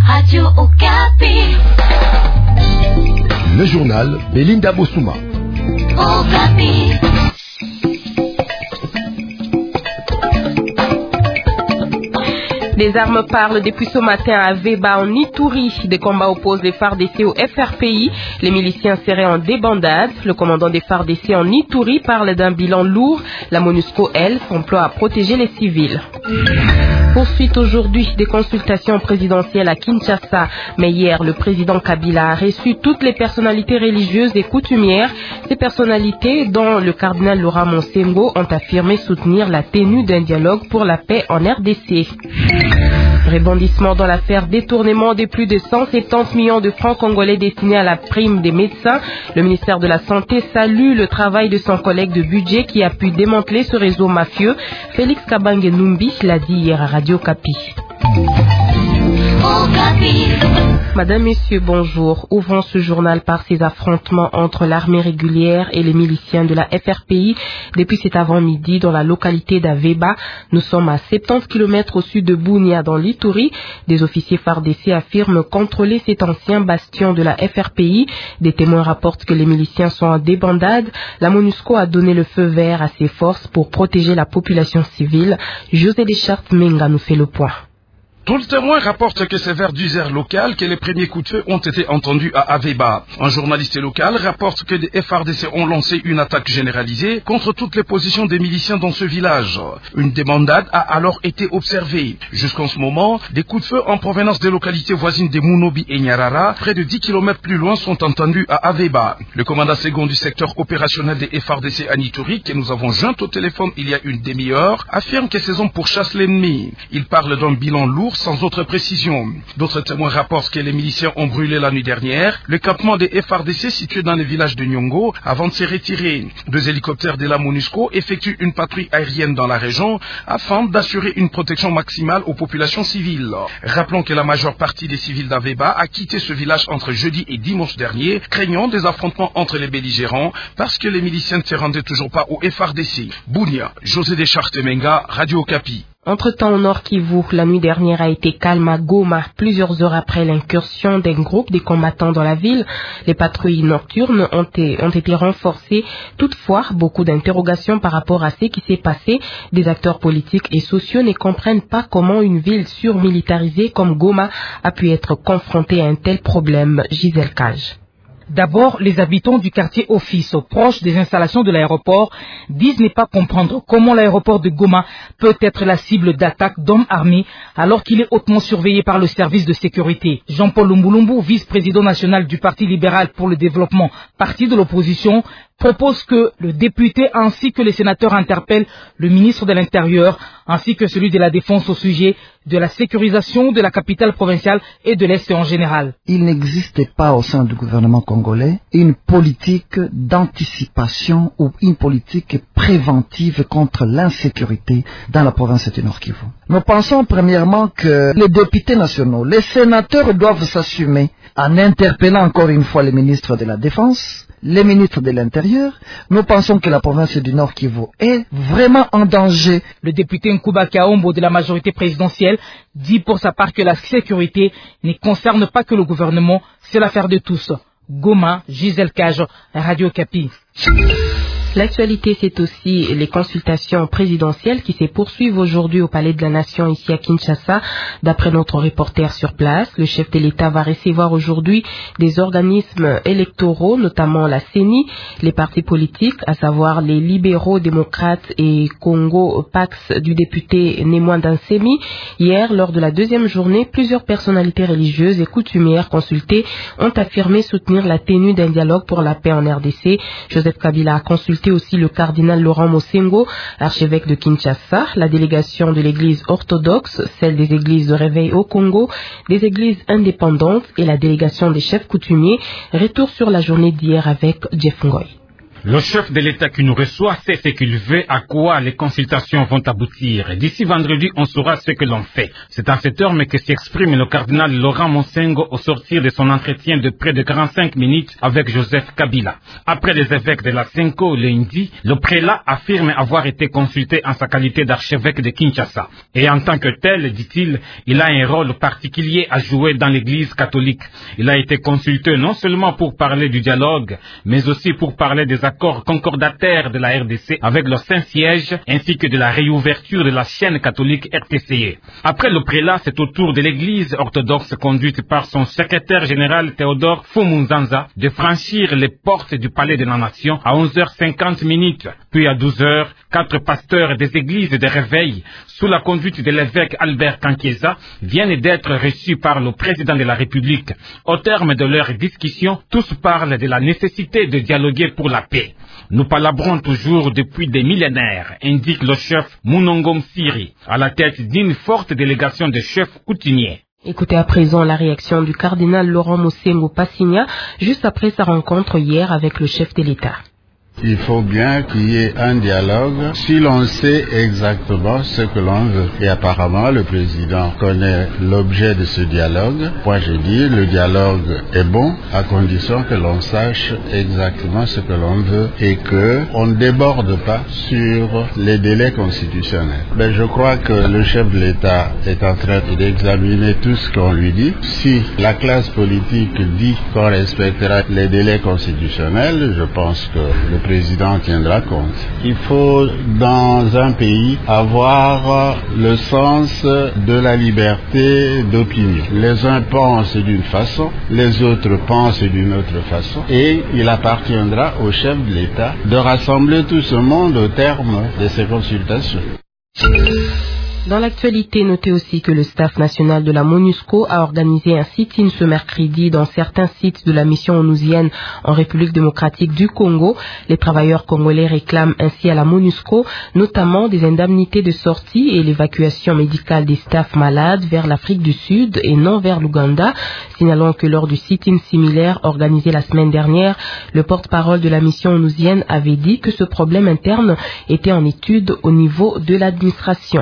Radio Okapi. Le journal Belinda Bossouma. Okapi. Les armes parlent depuis ce matin à Veba en Ituri. Des combats opposent les FARDC au FRPI. Les miliciens seraient en débandade. Le commandant des FARDC en Ituri parle d'un bilan lourd. La MONUSCO, elle, s'emploie à protéger les civils. Poursuite aujourd'hui des consultations présidentielles à Kinshasa. Mais hier, le président Kabila a reçu toutes les personnalités religieuses et coutumières. Ces personnalités, dont le cardinal Laurent Monsengo, ont affirmé soutenir la tenue d'un dialogue pour la paix en RDC. Rebondissement dans l'affaire détournement de plus de 170 millions de francs congolais destinés à la prime des médecins. Le ministère de la Santé salue le travail de son collègue de budget qui a pu démanteler ce réseau mafieux. Félix Kabange Numbi l'a dit hier à Radio Okapi. Madame, Messieurs, bonjour. Ouvrons ce journal par ces affrontements entre l'armée régulière et les miliciens de la FRPI depuis cet avant-midi dans la localité d'Aveba. Nous sommes à 70 km au sud de Bunia dans l'Ituri. Des officiers FARDC affirment contrôler cet ancien bastion de la FRPI. Des témoins rapportent que les miliciens sont en débandade. La MONUSCO a donné le feu vert à ses forces pour protéger la population civile. José Deschartes Menga nous fait le point. Tout le témoin rapporte que c'est vers 10h local que les premiers coups de feu ont été entendus à Aveba. Un journaliste local rapporte que des FARDC ont lancé une attaque généralisée contre toutes les positions des miliciens dans ce village. Une débandade a alors été observée. Jusqu'en ce moment, des coups de feu en provenance des localités voisines de Munobi et Nyarara, près de 10 km plus loin, sont entendus à Aveba. Le commandant second du secteur opérationnel des FARDC à Ituri, que nous avons joint au téléphone il y a une demi-heure, affirme que ces hommes pourchassent l'ennemi. Il parle d'un bilan lourd sans autre précision. D'autres témoins rapportent que les miliciens ont brûlé la nuit dernière le campement des FARDC situé dans le village de Nyongo avant de se retirer. 2 hélicoptères de la MONUSCO effectuent une patrouille aérienne dans la région afin d'assurer une protection maximale aux populations civiles. Rappelons que la majeure partie des civils d'Aveba a quitté ce village entre jeudi et dimanche dernier, craignant des affrontements entre les belligérants parce que les miliciens ne se rendaient toujours pas au FARDC. Bunia, José Deschartes Menga, Radio Okapi. Entre-temps, au Nord Kivu, la nuit dernière a été calme à Goma, plusieurs heures après l'incursion d'un groupe de combattants dans la ville. Les patrouilles nocturnes ont été renforcées. Toutefois, beaucoup d'interrogations par rapport à ce qui s'est passé. Des acteurs politiques et sociaux ne comprennent pas comment une ville surmilitarisée comme Goma a pu être confrontée à un tel problème. Gisèle Cage. D'abord, les habitants du quartier Office, proche des installations de l'aéroport, disent ne pas comprendre comment l'aéroport de Goma peut être la cible d'attaques d'hommes armés alors qu'il est hautement surveillé par le service de sécurité. Jean-Paul Lumbulumbu, vice-président national du Parti libéral pour le développement, parti de l'opposition, propose que le député ainsi que les sénateurs interpellent le ministre de l'Intérieur ainsi que celui de la Défense au sujet de la sécurisation de la capitale provinciale et de l'Est en général. Il n'existe pas au sein du gouvernement congolais une politique d'anticipation ou une politique préventive contre l'insécurité dans la province du Nord Kivu. Nous pensons premièrement que les députés nationaux, les sénateurs doivent s'assumer en interpellant encore une fois les ministres de la Défense, les ministres de l'Intérieur. Nous pensons que la province du Nord Kivu est vraiment en danger. Le député Nkuba Kaombo de la majorité présidentielle dit pour sa part que la sécurité ne concerne pas que le gouvernement, c'est l'affaire de tous. Goma, Gisèle Cage, Radio Okapi. L'actualité, c'est aussi les consultations présidentielles qui se poursuivent aujourd'hui au Palais de la Nation ici à Kinshasa. D'après notre reporter sur place, le chef de l'État va recevoir aujourd'hui des organismes électoraux, notamment la CENI, les partis politiques, à savoir les libéraux, démocrates et Congo Pax du député Némoin Dansemi. Hier, lors de la deuxième journée, plusieurs personnalités religieuses et coutumières consultées ont affirmé soutenir la tenue d'un dialogue pour la paix en RDC. Joseph Kabila a consulté aussi le cardinal Laurent Monsengo, archevêque de Kinshasa, la délégation de l'église orthodoxe, celle des églises de réveil au Congo, des églises indépendantes et la délégation des chefs coutumiers. Retour sur la journée d'hier avec Jeff Ngoy. Le chef de l'État qui nous reçoit sait ce qu'il veut, à quoi les consultations vont aboutir. D'ici vendredi, on saura ce que l'on fait. C'est en ces termes que s'exprime le cardinal Laurent Monsengo au sortir de son entretien de près de 45 minutes avec Joseph Kabila. Après les évêques de la Senko lundi, le prélat affirme avoir été consulté en sa qualité d'archevêque de Kinshasa. Et en tant que tel, dit-il, il a un rôle particulier à jouer dans l'Église catholique. Il a été consulté non seulement pour parler du dialogue, mais aussi pour parler des accords concordataires de la RDC avec le Saint-Siège, ainsi que de la réouverture de la chaîne catholique RTCE. Après le prélat, c'est au tour de l'Église orthodoxe conduite par son secrétaire général Théodore Fumunzanza de franchir les portes du Palais de la Nation à 11h50. Puis à 12h, 4 pasteurs des églises de réveil, sous la conduite de l'évêque Albert Kankieza, viennent d'être reçus par le président de la République. Au terme de leur discussion, tous parlent de la nécessité de dialoguer pour la paix. Nous palabrons toujours depuis des millénaires, indique le chef Munongom Siri, à la tête d'une forte délégation de chefs coutumiers. Écoutez à présent la réaction du cardinal Laurent Monsengo Passigna, juste après sa rencontre hier avec le chef de l'État. Il faut bien qu'il y ait un dialogue si l'on sait exactement ce que l'on veut. Et apparemment, le président connaît l'objet de ce dialogue. Moi, je dis, le dialogue est bon à condition que l'on sache exactement ce que l'on veut et que on ne déborde pas sur les délais constitutionnels. Mais je crois que le chef de l'État est en train d'examiner tout ce qu'on lui dit. Si la classe politique dit qu'on respectera les délais constitutionnels, je pense que le président tiendra compte. Il faut, dans un pays, avoir le sens de la liberté d'opinion. Les uns pensent d'une façon, les autres pensent d'une autre façon, et il appartiendra au chef de l'État de rassembler tout ce monde au terme de ces consultations. Dans l'actualité, notez aussi que le staff national de la MONUSCO a organisé un sit-in ce mercredi dans certains sites de la mission onusienne en République démocratique du Congo. Les travailleurs congolais réclament ainsi à la MONUSCO notamment des indemnités de sortie et l'évacuation médicale des staffs malades vers l'Afrique du Sud et non vers l'Ouganda. Signalons que lors du sit-in similaire organisé la semaine dernière, le porte-parole de la mission onusienne avait dit que ce problème interne était en étude au niveau de l'administration.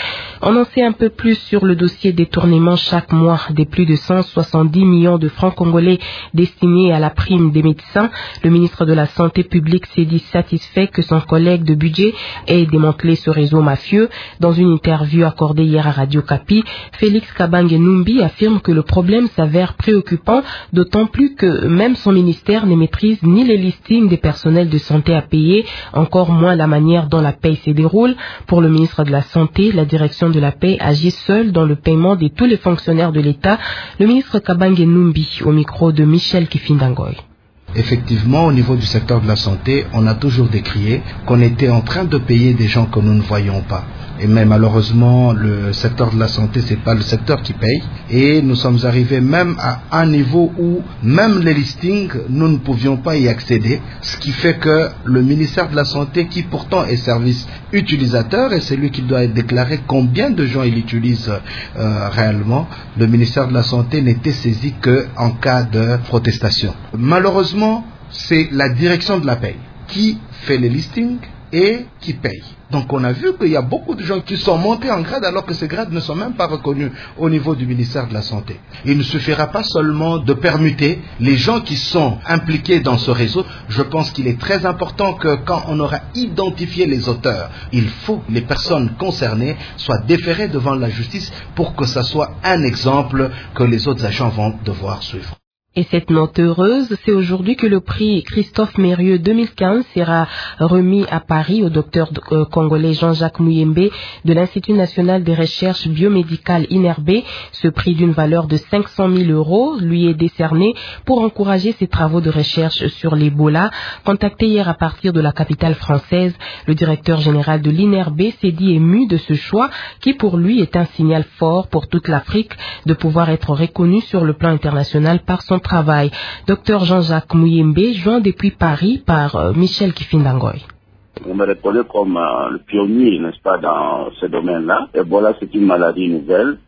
On en sait un peu plus sur le dossier détournement chaque mois des plus de 170 millions de francs congolais destinés à la prime des médecins. Le ministre de la Santé publique s'est dit satisfait que son collègue de budget ait démantelé ce réseau mafieux. Dans une interview accordée hier à Radio Kapi, Félix Kabange Numbi affirme que le problème s'avère préoccupant, d'autant plus que même son ministère ne maîtrise ni les listings des personnels de santé à payer, encore moins la manière dont la paye se déroule. Pour le ministre de la Santé, la direction de la paix agit seule dans le paiement de tous les fonctionnaires de l'État. Le ministre Kabange Numbi au micro de Michel Kifindangoy. Effectivement, au niveau du secteur de la santé, on a toujours décrié qu'on était en train de payer des gens que nous ne voyons pas. Et mais malheureusement, le secteur de la santé, c'est pas le secteur qui paye. Et nous sommes arrivés même à un niveau où même les listings, nous ne pouvions pas y accéder. Ce qui fait que le ministère de la Santé, qui pourtant est service utilisateur, et c'est lui qui doit déclarer combien de gens il utilise réellement, le ministère de la Santé n'était saisi qu'en cas de protestation. Malheureusement, c'est la direction de la paye qui fait les listings et qui paye. Donc on a vu qu'il y a beaucoup de gens qui sont montés en grade alors que ces grades ne sont même pas reconnus au niveau du ministère de la Santé. Il ne suffira pas seulement de permuter les gens qui sont impliqués dans ce réseau. Je pense qu'il est très important que quand on aura identifié les auteurs, il faut que les personnes concernées soient déférées devant la justice pour que ça soit un exemple que les autres agents vont devoir suivre. Et cette note heureuse, c'est aujourd'hui que le prix Christophe Mérieux 2015 sera remis à Paris au docteur congolais Jean-Jacques Muyembe de l'Institut national des recherches biomédicales INRB. Ce prix d'une valeur de 500 000 € lui est décerné pour encourager ses travaux de recherche sur l'Ebola. Contacté hier à partir de la capitale française, le directeur général de l'INRB s'est dit ému de ce choix qui pour lui est un signal fort pour toute l'Afrique de pouvoir être reconnu sur le plan international par son travail. Docteur Jean-Jacques Muyembe, joint depuis Paris par Michel Kifindangoy. On me reconnaît comme le pionnier, n'est-ce pas, dans ce domaine-là. Ebola, c'est une maladie nouvelle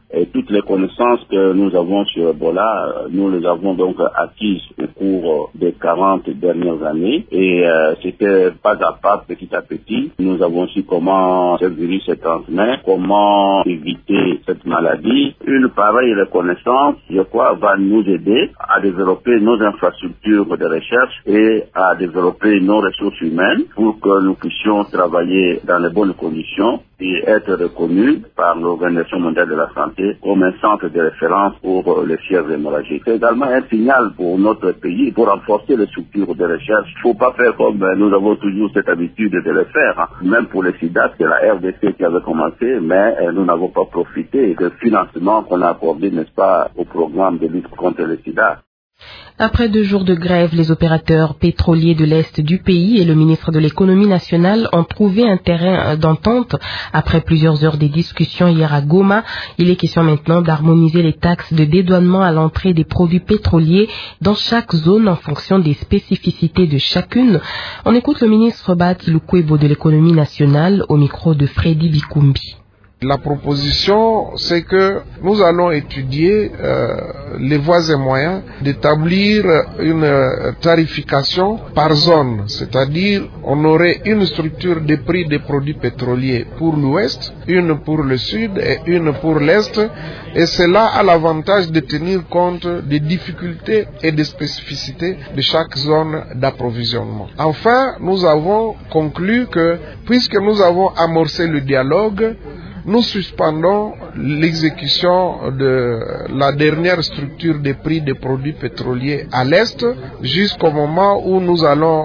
Et toutes les connaissances que nous avons sur Ebola, nous les avons donc acquises au cours des 40 dernières années. Et c'était pas à pas, petit à petit, nous avons su comment ce virus se transmet, comment éviter cette maladie. Une pareille reconnaissance, je crois, va nous aider à développer nos infrastructures de recherche et à développer nos ressources humaines pour que nous puissions travailler dans les bonnes conditions et être reconnus par l'Organisation mondiale de la santé comme un centre de référence pour les fièvres hémorragiques. C'est également un signal pour notre pays pour renforcer les structures de recherche. Il ne faut pas faire comme nous avons toujours cette habitude de le faire. Même pour le sida, c'est la RDC qui avait commencé, mais nous n'avons pas profité du financement qu'on a accordé, n'est-ce pas, au programme de lutte contre le sida. Après 2 jours de grève, les opérateurs pétroliers de l'Est du pays et le ministre de l'Économie nationale ont trouvé un terrain d'entente. Après plusieurs heures de discussions hier à Goma, il est question maintenant d'harmoniser les taxes de dédouanement à l'entrée des produits pétroliers dans chaque zone en fonction des spécificités de chacune. On écoute le ministre Bahati Lukwebo de l'Économie nationale au micro de Freddy Bikumbi. La proposition, c'est que nous allons étudier les voies et moyens d'établir une tarification par zone, c'est-à-dire on aurait une structure de prix des produits pétroliers pour l'Ouest, une pour le Sud et une pour l'Est, et cela a l'avantage de tenir compte des difficultés et des spécificités de chaque zone d'approvisionnement. Enfin, nous avons conclu que, puisque nous avons amorcé le dialogue, nous suspendons l'exécution de la dernière structure des prix des produits pétroliers à l'Est jusqu'au moment où nous allons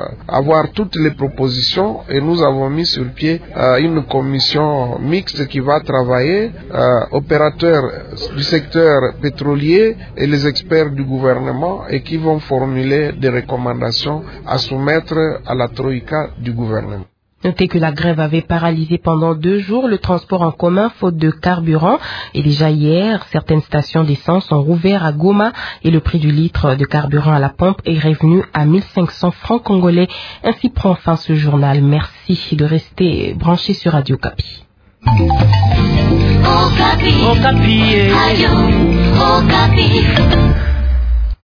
avoir toutes les propositions, et nous avons mis sur pied une commission mixte qui va travailler, opérateurs du secteur pétrolier et les experts du gouvernement, et qui vont formuler des recommandations à soumettre à la troïka du gouvernement. Notez que la grève avait paralysé pendant 2 jours le transport en commun faute de carburant, et déjà hier, certaines stations d'essence ont rouvert à Goma et le prix du litre de carburant à la pompe est revenu à 1500 francs congolais. Ainsi prend fin ce journal. Merci de rester branché sur Radio Okapi. Okapi. Okapi. Radio Okapi.